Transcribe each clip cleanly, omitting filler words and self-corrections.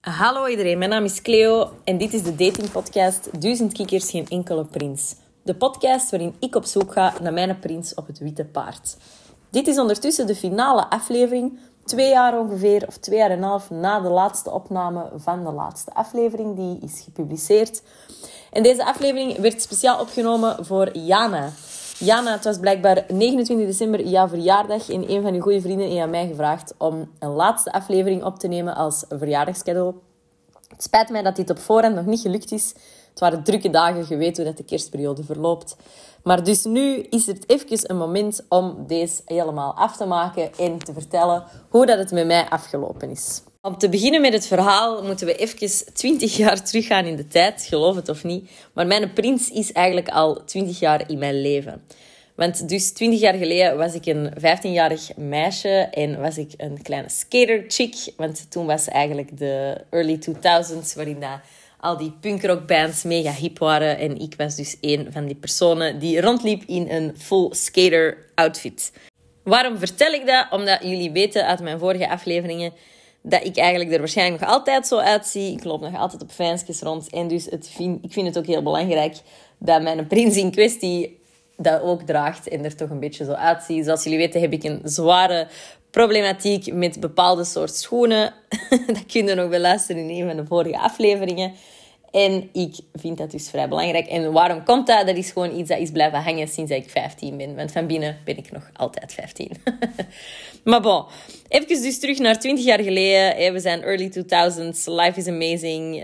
Hallo iedereen, mijn naam is Cleo en dit is de datingpodcast 1000 kikkers, geen enkele prins. De podcast waarin ik op zoek ga naar mijn prins op het witte paard. Dit is ondertussen de finale aflevering, 2 jaar ongeveer, of 2 jaar en een half na de laatste opname van de laatste aflevering die is gepubliceerd. En deze aflevering werd speciaal opgenomen voor Jana. Jana, het was blijkbaar 29 december, jouw verjaardag. En een van je goede vrienden heeft mij gevraagd om een laatste aflevering op te nemen als verjaardagscadeau. Het spijt mij dat dit op voorhand nog niet gelukt is. Het waren drukke dagen, je weet hoe dat de kerstperiode verloopt. Maar dus nu is het even een moment om deze helemaal af te maken en te vertellen hoe dat het met mij afgelopen is. Om te beginnen met het verhaal moeten we even 20 jaar teruggaan in de tijd, geloof het of niet. Maar mijn prins is eigenlijk al 20 jaar in mijn leven. Want dus 20 jaar geleden was ik een 15-jarig meisje en was ik een kleine skater-chick. Want toen was eigenlijk de early 2000s, waarin al die punkrockbands mega hip waren. En ik was dus een van die personen die rondliep in een full skater-outfit. Waarom vertel ik dat? Omdat jullie weten uit mijn vorige afleveringen dat ik eigenlijk er waarschijnlijk nog altijd zo uitzie. Ik loop nog altijd op fansjes rond. En dus ik vind het ook heel belangrijk dat mijn prins in kwestie dat ook draagt en er toch een beetje zo uitziet. Zoals jullie weten heb ik een zware problematiek met bepaalde soort schoenen. Dat kun je nog wel luisteren in een van de vorige afleveringen. En ik vind dat dus vrij belangrijk. En waarom komt dat? Dat is gewoon iets dat is blijven hangen sinds ik 15 ben. Want van binnen ben ik nog altijd 15. Maar bon, even dus terug naar 20 jaar geleden. We zijn early 2000s. Life is amazing.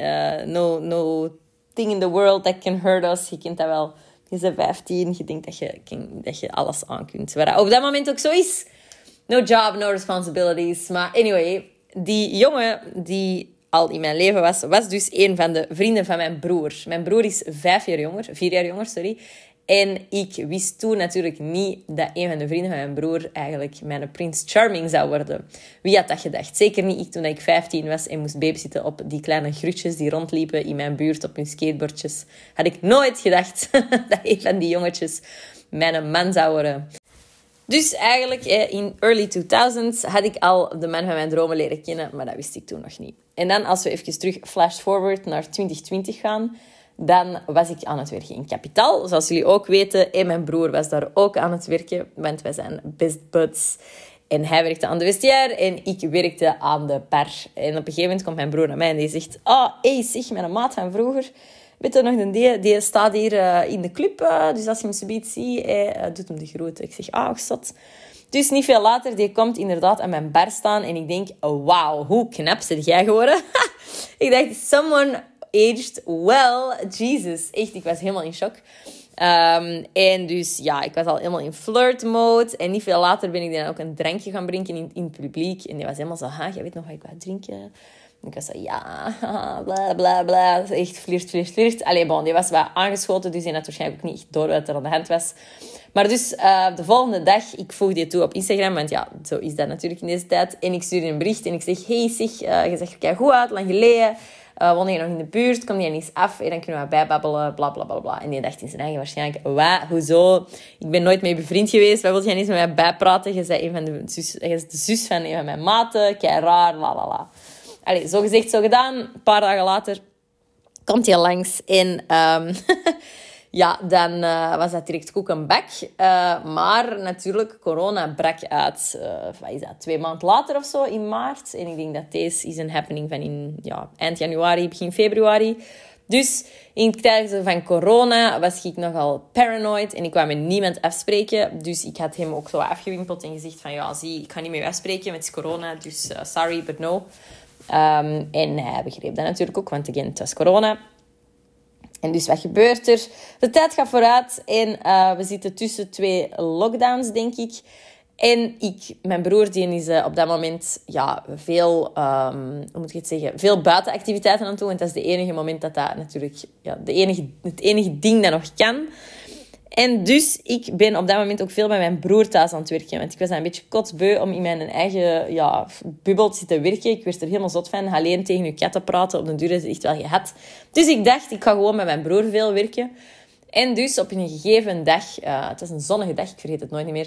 No thing in the world that can hurt us. Je kent dat wel. Je bent 15. Je denkt dat je alles aan kunt. Waar op dat moment ook zo is. No job, no responsibilities. Maar anyway, die jongen die al in mijn leven was dus een van de vrienden van mijn broer. Mijn broer is 4 jaar jonger. En ik wist toen natuurlijk niet dat een van de vrienden van mijn broer eigenlijk mijn Prince Charming zou worden. Wie had dat gedacht? Zeker niet ik toen ik 15 was en moest babysitten op die kleine grutjes die rondliepen in mijn buurt op hun skateboardjes. Had ik nooit gedacht dat een van die jongetjes mijn man zou worden. Dus eigenlijk in early 2000s had ik al de man van mijn dromen leren kennen, maar dat wist ik toen nog niet. En dan als we even terug flash forward naar 2020 gaan, dan was ik aan het werken in Kapitaal. Zoals jullie ook weten, en mijn broer was daar ook aan het werken, want wij zijn best buds. En hij werkte aan de vestiaire en ik werkte aan de bar. En op een gegeven moment komt mijn broer naar mij en die zegt: zeg, mijn maat van vroeger, weet je nog, die staat hier in de club. Dus als je hem zoiets ziet, doet hem de groeten. Ik zeg, zot. Dus niet veel later, die komt inderdaad aan mijn bar staan. En ik denk, wauw, hoe knap zit jij geworden? Ik dacht, someone aged well. Jesus, echt, ik was helemaal in shock. En dus, ja, ik was al helemaal in flirt mode. En niet veel later ben ik dan ook een drankje gaan drinken in het publiek. En die was helemaal zo, jij weet nog wat ik wou drinken? En ik was zo, ja, bla, bla, bla. Echt flirt. Allee, bon, die was wat aangeschoten, dus die had waarschijnlijk ook niet echt door wat er aan de hand was. Maar dus de volgende dag, ik voeg die toe op Instagram, want ja, zo is dat natuurlijk in deze tijd. En ik stuur een bericht en ik zeg, hey, je zegt er kei goed uit, lang geleden. Woon je nog in de buurt? Kom je eens af en dan kunnen we bijbabbelen, bla, bla, bla, bla. En die dacht in zijn eigen waarschijnlijk, wat, hoezo? Ik ben nooit mee bevriend geweest. Wat wil jij eens met mij bijpraten? Je bent de zus van een van mijn maten, kei raar, la, la, la. Allee, zo gezegd, zo gedaan. Een paar dagen later komt hij langs. En ja, dan was dat direct koek en bak. Maar natuurlijk, corona brak uit. Wat is dat? 2 maanden later of zo, in maart. En ik denk dat deze is een happening van eind januari, begin februari. Dus in het tijden van corona was ik nogal paranoid. En ik wou met niemand afspreken. Dus ik had hem ook zo afgewimpeld en gezegd van... Ja, zie, ik ga niet meer afspreken, met corona. Dus sorry, but no. En hij begreep dat natuurlijk ook, want again, het was corona. En dus wat gebeurt er? De tijd gaat vooruit en we zitten tussen 2 lockdowns, denk ik. En mijn broer die is op dat moment veel, veel buitenactiviteiten aan het doen. Want dat is het enige moment dat natuurlijk, het enige ding dat nog kan. En dus ik ben op dat moment ook veel bij mijn broer thuis aan het werken. Want ik was een beetje kotsbeu om in mijn eigen bubbel te zitten werken. Ik werd er helemaal zot van. Alleen tegen je kat te praten, op de duur is het echt wel gehad. Dus ik dacht, ik ga gewoon met mijn broer veel werken. En dus op een gegeven dag, het was een zonnige dag, ik vergeet het nooit meer,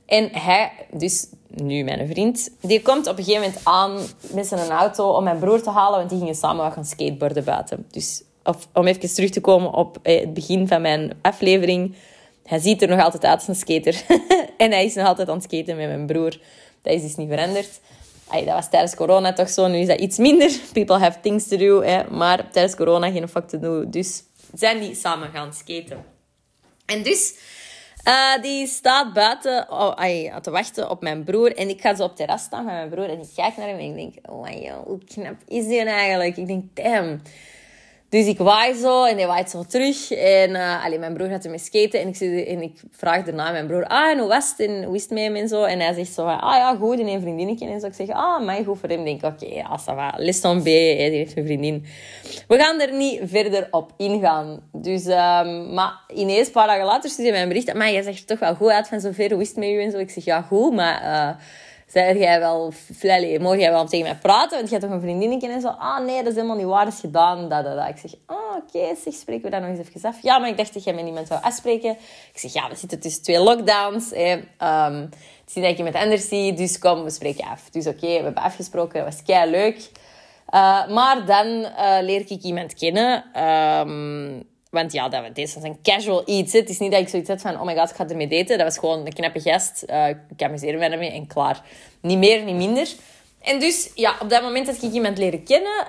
En hij, dus nu mijn vriend, die komt op een gegeven moment aan met zijn auto om mijn broer te halen, want die gingen samen wat gaan skateboarden buiten. Dus om even terug te komen op het begin van mijn aflevering. Hij ziet er nog altijd uit als een skater. En hij is nog altijd aan het skaten met mijn broer. Dat is dus niet veranderd. Dat was tijdens corona toch zo. Nu is dat iets minder. People have things to do. Maar tijdens corona geen fuck te doen. Dus zijn die samen gaan skaten. En dus... die staat buiten te wachten op mijn broer. En ik ga zo op het terras staan met mijn broer. En ik kijk naar hem en ik denk... Oh, joh, hoe knap is die eigenlijk? Ik denk, damn... Dus ik waai zo en hij waait zo terug. En mijn broer gaat ermee skaten. En ik vraag daarna aan mijn broer... en hoe was het? En hoe is het met hem en zo? En hij zegt zo... ja, goed. En een vriendinnetje. En zo. Ik zeg... maar goed voor hem. Ik denk, oké, ça va. Les tomber. Die heeft een vriendin. We gaan er niet verder op ingaan. Dus... maar ineens, een paar dagen later, stuurde hij mij een bericht. Maar jij zegt er toch wel goed uit van zover. Hoe is het met u? En zo. Ik zeg, ja, goed. Maar... Mocht jij wel tegen mij praten? Want je hebt toch een vriendinnetje en zo. Nee, dat is helemaal niet waar. Dat is gedaan. Ik zeg, oké, spreken we daar nog eens even af. Ja, maar ik dacht dat jij met niemand zou afspreken. Ik zeg, ja, we zitten tussen 2 lockdowns. Het is niet dat ik je met anders zie. Dus kom, we spreken af. Dus oké, we hebben afgesproken. Dat was kei leuk. Maar dan leer ik iemand kennen. Want ja, dit was een casual iets. Het is niet dat ik zoiets had van... Oh my god, ik ga ermee daten. Dat was gewoon een knappe gast. Ik amuseer me ermee en klaar. Niet meer, niet minder. En dus, ja, op dat moment had ik iemand leren kennen.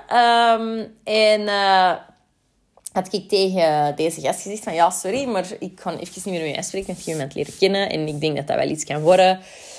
Had ik tegen deze gast gezegd van... Ja, sorry, maar ik kan even niet meer met je afspreken. Ik heb iemand leren kennen. En ik denk dat dat wel iets kan worden.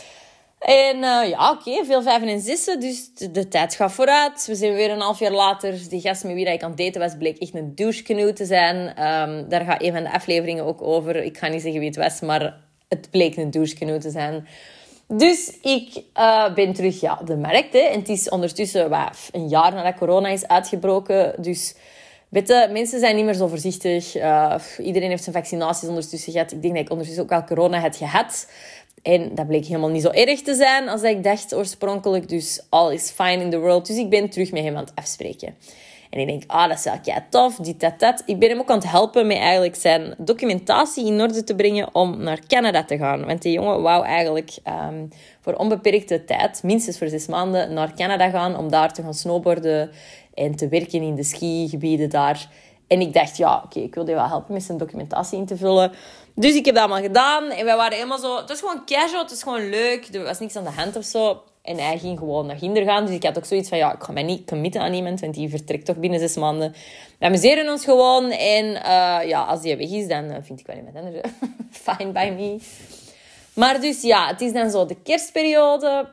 En oké, veel 5 en 6. Dus de tijd gaat vooruit. We zijn weer een half jaar later. Die gast met wie ik aan het daten was, bleek echt een douchecanoe te zijn. Daar gaat een van de afleveringen ook over. Ik ga niet zeggen wie het was, maar het bleek een douchecanoe te zijn. Dus ik ben terug de markt. Hè. En het is ondertussen een jaar nadat corona is uitgebroken. Dus mensen zijn niet meer zo voorzichtig. Iedereen heeft zijn vaccinaties ondertussen gehad. Ik denk dat ik ondertussen ook al corona had gehad. En dat bleek helemaal niet zo erg te zijn als ik dacht oorspronkelijk. Dus all is fine in the world. Dus ik ben terug met hem aan het afspreken. En ik denk, dat is wel kei tof, dat. Ik ben hem ook aan het helpen met eigenlijk zijn documentatie in orde te brengen om naar Canada te gaan. Want die jongen wou eigenlijk voor onbeperkte tijd, minstens voor 6 maanden, naar Canada gaan om daar te gaan snowboarden en te werken in de skigebieden daar. En ik dacht, ik wil die wel helpen met zijn documentatie in te vullen. Dus ik heb dat allemaal gedaan. En wij waren helemaal zo... Het was gewoon casual, het was gewoon leuk. Er was niks aan de hand of zo. En hij ging gewoon naar Ginder gaan. Dus ik had ook zoiets van, ik ga mij niet committen aan iemand. Want die vertrekt toch binnen 6 maanden. We amuseren ons gewoon. En als die weg is, dan vind ik wel iemand anders. Fine by me. Maar dus het is dan zo de kerstperiode...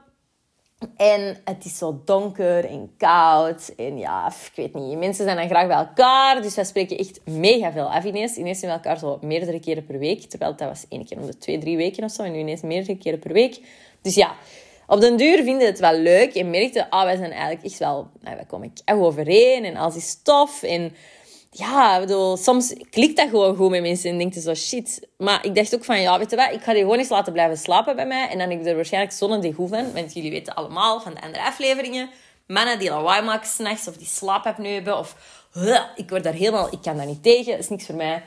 En het is zo donker en koud. En ik weet niet. Mensen zijn dan graag bij elkaar. Dus wij spreken echt mega veel af ineens. Ineens zien we elkaar zo meerdere keren per week. Terwijl dat was 1 keer om de 2-3 weken of zo. En nu ineens meerdere keren per week. Dus op den duur vinden we het wel leuk. En merkten, wij zijn eigenlijk echt wel... wij komen echt overeen. En alles is tof. En ik bedoel, soms klikt dat gewoon goed met mensen. En denk je zo, shit. Maar ik dacht ook van, weet je wat? Ik ga die gewoon eens laten blijven slapen bij mij. En dan heb ik er waarschijnlijk zo'n degoe van. Want jullie weten allemaal van de andere afleveringen. Mannen die lawaai maken 's nachts. Of die slaapapneu hebben. Of, ik word daar helemaal... Ik kan daar niet tegen. Dat is niks voor mij.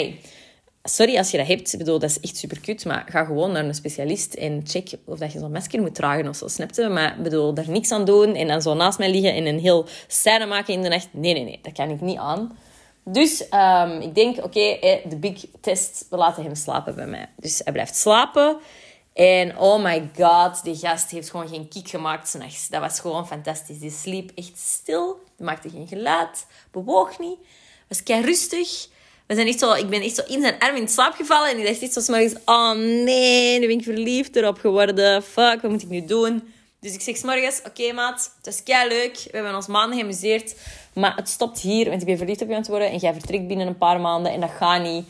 Sorry als je dat hebt. Ik bedoel, dat is echt super kut. Maar ga gewoon naar een specialist en check of dat je zo'n masker moet dragen of zo. Snap je? Maar ik bedoel, daar niks aan doen. En dan zo naast mij liggen en een heel scène maken in de nacht. Nee. Dat kan ik niet aan. Dus ik denk, de big test, we laten hem slapen bij mij. Dus hij blijft slapen. En oh my god, die gast heeft gewoon geen kiek gemaakt 's nachts. Dat was gewoon fantastisch. Die sliep echt stil. Die maakte geen geluid. Bewoog niet. Was kei rustig. Ik ben echt zo in zijn arm in slaap gevallen. En ik dacht echt zo 's morgens, oh nee, nu ben ik verliefd erop geworden. Fuck, wat moet ik nu doen? Dus ik zeg 's morgens, oké, maat, het is kei leuk. We hebben ons maanden geamuseerd. Maar het stopt hier, want ik ben verliefd op je aan het worden. En jij vertrekt binnen een paar maanden. En dat gaat niet.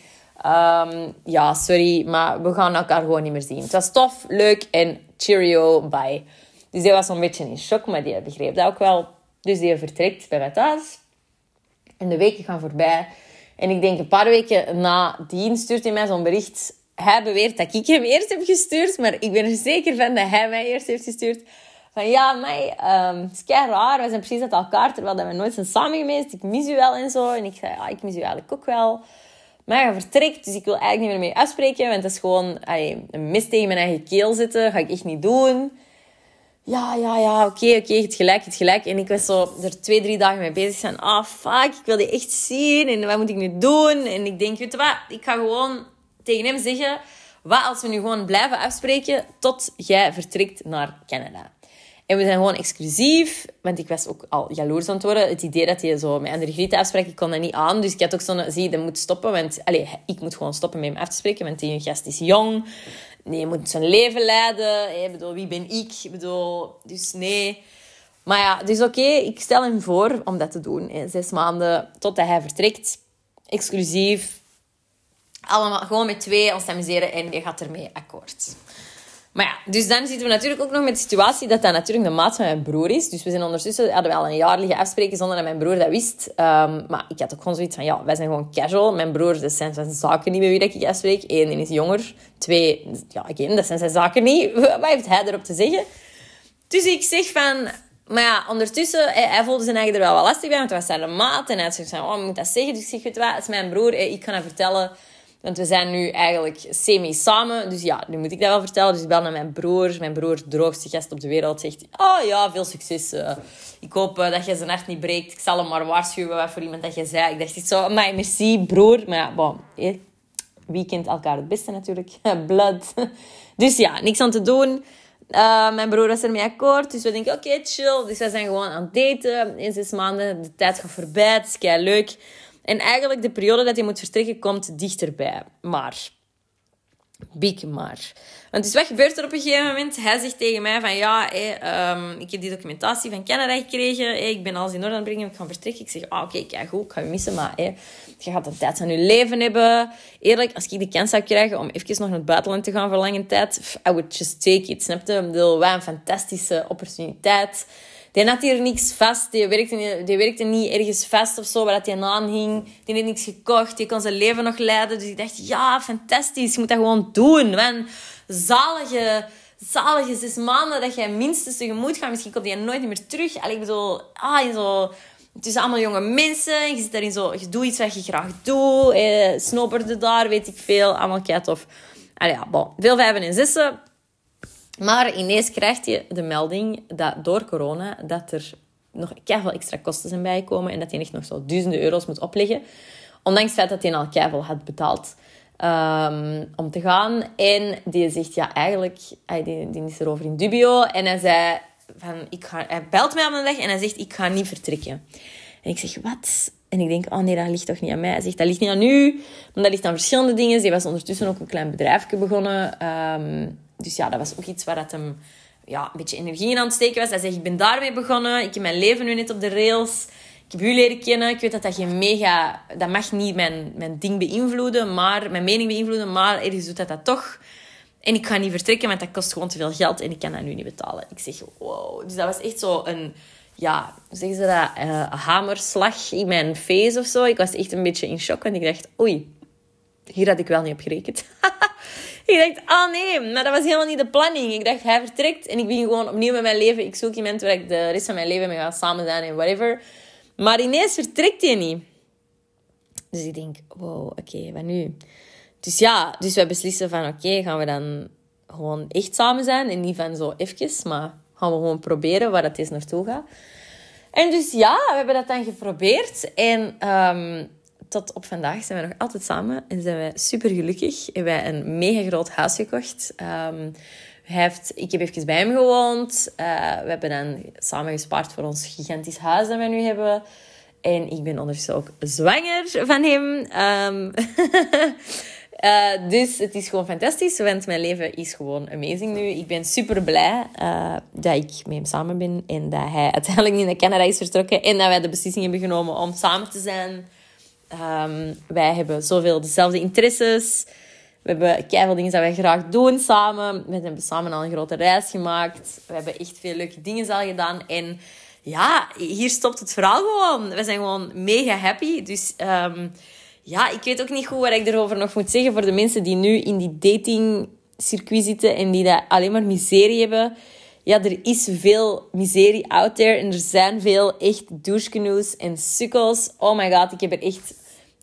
Sorry, maar we gaan elkaar gewoon niet meer zien. Het was tof, leuk en cheerio, bye. Dus die was zo'n beetje in shock, maar die begreep dat ook wel. Dus die vertrekt bij mij thuis. En de weken gaan voorbij. En ik denk een paar weken nadien stuurt hij mij zo'n bericht. Hij beweert dat ik hem eerst heb gestuurd. Maar ik ben er zeker van dat hij mij eerst heeft gestuurd. Van het is kei raar. We zijn precies uit elkaar, terwijl we nooit zijn samen geweest. Ik mis u wel en zo. En ik zei, ik mis u eigenlijk ook wel. Maar hij vertrekt, dus ik wil eigenlijk niet meer mee afspreken. Want dat is gewoon een mis tegen mijn eigen keel zitten. Ga ik echt niet doen. Ja, oké, je hebt gelijk. En ik was zo er 2-3 dagen mee bezig zijn. Fuck, ik wil die echt zien. En wat moet ik nu doen? En ik denk, weet je wat? Ik ga gewoon tegen hem zeggen... Wat als we nu gewoon blijven afspreken tot jij vertrekt naar Canada? En we zijn gewoon exclusief. Want ik was ook al jaloers aan het worden. Het idee dat hij zo met andere grieten afspreekt, ik kon dat niet aan. Dus ik had ook zo'n... Zie, dat moet stoppen. Want ik moet gewoon stoppen met hem af te spreken. Want die gast is jong. Nee, je moet zijn leven leiden. Ik bedoel, wie ben ik? Dus nee. Maar ja, dus oké, ik stel hem voor om dat te doen. 6 maanden totdat hij vertrekt. Exclusief. Allemaal gewoon met 2 ons amuseren en je gaat ermee akkoord. Maar ja, dus dan zitten we natuurlijk ook nog met de situatie dat natuurlijk de maat van mijn broer is. Dus we zijn ondertussen, hadden we al een jaar liggen afspreken zonder dat mijn broer dat wist. Maar ik had ook gewoon zoiets van, ja, wij zijn gewoon casual. Mijn broer, dat zijn zijn zaken niet met wie dat ik afspreek. 1, die is jonger. 2, ja, dat zijn zijn zaken niet. Wat heeft hij erop te zeggen? Dus ik zeg van... Maar ja, ondertussen, hij voelde zijn eigen er wel wat lastig bij, want het was zijn maat. En hij had zoiets van, moet dat zeggen? Dus ik zeg, weet je wat, het is mijn broer. Ik ga dat vertellen... Want we zijn nu eigenlijk semi-samen. Dus ja, nu moet ik dat wel vertellen. Dus ik bel naar mijn broer. Mijn broer, droogste gast op de wereld, zegt... Ja, veel succes. Ik hoop dat je zijn hart niet breekt. Ik zal hem maar waarschuwen wat voor iemand dat je zei. Ik dacht echt zo... Maar merci, broer. Maar ja, bon. Wie kent elkaar het beste natuurlijk? Blood. Dus ja, niks aan te doen. Mijn broer was ermee akkoord. Dus we denken, oké, chill. Dus we zijn gewoon aan het daten. In 6 maanden. De tijd gaat voorbij. Het is kei leuk. En eigenlijk de periode dat hij moet vertrekken komt dichterbij. Maar. Want dus wat gebeurt er op een gegeven moment? Hij zegt tegen mij van ik heb die documentatie van Canada gekregen. Ik ben alles in orde aan het brengen. Ik ga vertrekken. Ik zeg, oké, kijk goed. Ik ga je missen. Maar je gaat een tijd aan je leven hebben. Eerlijk, als ik de kans zou krijgen om even nog naar het buitenland te gaan voor lange tijd. I would just take it. Snap je? Ik bedoel, wat een fantastische opportuniteit. Die had hier niks vast. Die werkte niet ergens vast of zo, waar hij aan hing. Die had niks gekocht. Die kon zijn leven nog leiden. Dus ik dacht, ja, fantastisch. Je moet dat gewoon doen. Man. Zalige 6 maanden dat jij minstens tegemoet gaat. Misschien komt die nooit meer terug. Ik bedoel, het is allemaal jonge mensen. Je zit daarin zo, je doet iets wat je graag doet. Snowboarden daar, weet ik veel. Allemaal kei tof. Veel 5 en 6. Maar ineens krijg je de melding dat door corona dat er nog keiveel extra kosten zijn bijgekomen en dat hij echt nog zo €1000 moet opleggen. Ondanks het feit dat hij al keiveel had betaald om te gaan. En die zegt, ja, eigenlijk, die is erover in dubio. En hij zei, hij belt mij op een dag en hij zegt, ik ga niet vertrekken. En ik zeg, wat? En ik denk, nee, dat ligt toch niet aan mij. Hij zegt, dat ligt niet aan u, maar dat ligt aan verschillende dingen. Hij was ondertussen ook een klein bedrijfje begonnen. Dus ja, dat was ook iets waar het hem een beetje energie in aan het steken was. Hij zegt, ik ben daarmee begonnen. Ik heb mijn leven nu net op de rails. Ik heb u leren kennen. Ik weet dat geen mega... Dat mag niet mijn ding beïnvloeden, mijn mening beïnvloeden. Maar ergens doet dat toch. En ik ga niet vertrekken, want dat kost gewoon te veel geld. En ik kan dat nu niet betalen. Ik zeg, wow. Dus dat was echt zo een... Ja, hoe zeggen ze dat? Een hamerslag in mijn face of zo. Ik was echt een beetje in shock. Want ik dacht, oei, hier had ik wel niet op gerekend. Ik dacht, nee, maar dat was helemaal niet de planning. Ik dacht, hij vertrekt en ik begin gewoon opnieuw met mijn leven. Ik zoek iemand waar ik de rest van mijn leven mee ga samen zijn en whatever. Maar ineens vertrekt hij niet. Dus ik denk, wow, oké, wat nu? Dus wij beslissen van, oké, gaan we dan gewoon echt samen zijn? En niet van zo eventjes, maar gaan we gewoon proberen waar dat eens naartoe gaat. En dus we hebben dat dan geprobeerd. En tot op vandaag zijn we nog altijd samen en zijn wij super gelukkig. Hebben wij een mega groot huis gekocht. Ik heb even bij hem gewoond. We hebben dan samen gespaard voor ons gigantisch huis dat wij nu hebben. En ik ben ondertussen ook zwanger van hem. Dus het is gewoon fantastisch, want mijn leven is gewoon amazing nu. Ik ben super blij dat ik met hem samen ben en dat hij uiteindelijk niet naar Canada is vertrokken en dat wij de beslissing hebben genomen om samen te zijn. Wij hebben zoveel dezelfde interesses. We hebben keiveel dingen dat wij graag doen samen. We hebben samen al een grote reis gemaakt. We hebben echt veel leuke dingen al gedaan. En ja, hier stopt het verhaal gewoon. We zijn gewoon mega happy. Dus ik weet ook niet goed wat ik erover nog moet zeggen voor de mensen die nu in die datingcircuit zitten en die dat alleen maar miserie hebben. Ja, er is veel miserie out there en er zijn veel echt douchecanoes en sukkels. Oh my god, ik heb er echt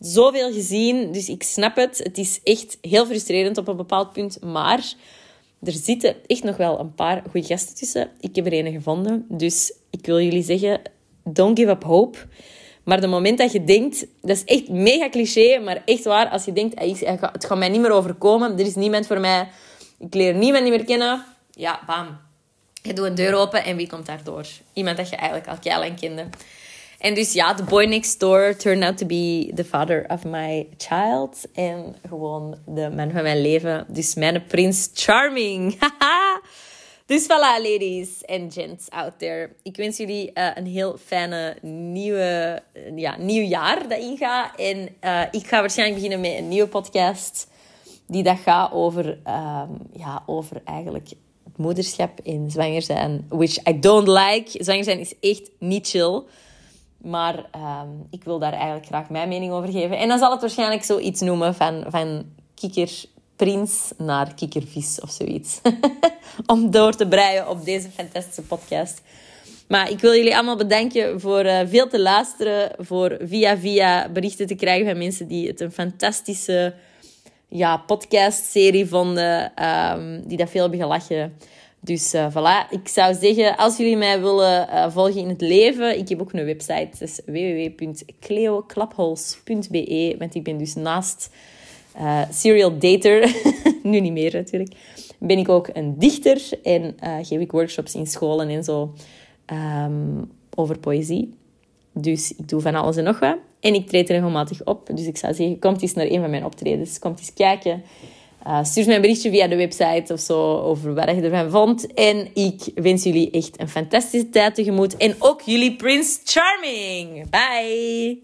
zoveel gezien, dus ik snap het. Het is echt heel frustrerend op een bepaald punt, maar er zitten echt nog wel een paar goede gasten tussen. Ik heb er een gevonden, dus ik wil jullie zeggen, don't give up hope. Maar het moment dat je denkt, dat is echt mega cliché, maar echt waar, als je denkt, het gaat mij niet meer overkomen, er is niemand voor mij, ik leer niemand niet meer kennen, ja, bam. Je doet een deur open en wie komt daardoor? Iemand dat je eigenlijk al keilang kende. En dus ja, the boy next door turned out to be the father of my child. En gewoon de man van mijn leven. Dus mijn Prince Charming. Dus voilà, ladies and gents out there. Ik wens jullie een heel fijne nieuw jaar dat ingaat. En ik ga waarschijnlijk beginnen met een nieuwe podcast. Die dat gaat over eigenlijk het moederschap en zwanger zijn. Which I don't like. Zwanger zijn is echt niet chill. Maar ik wil daar eigenlijk graag mijn mening over geven. En dan zal het waarschijnlijk zoiets noemen van kikkerprins naar kikkervis of zoiets. Om door te breien op deze fantastische podcast. Maar ik wil jullie allemaal bedanken voor veel te luisteren. Voor via berichten te krijgen van mensen die het een fantastische podcastserie vonden. Die dat veel hebben gelachen. Dus voilà, ik zou zeggen, als jullie mij willen volgen in het leven, ik heb ook een website, dat is www.cleoklapholes.be, want ik ben dus naast serial dater, nu niet meer natuurlijk, ben ik ook een dichter en geef ik workshops in scholen en zo over poëzie. Dus ik doe van alles en nog wat. En ik treed er regelmatig op, dus ik zou zeggen, kom eens naar een van mijn optredens, kom eens kijken. Stuur me een berichtje via de website of zo over wat je ervan vond. En ik wens jullie echt een fantastische tijd tegemoet. En ook jullie Prince Charming. Bye!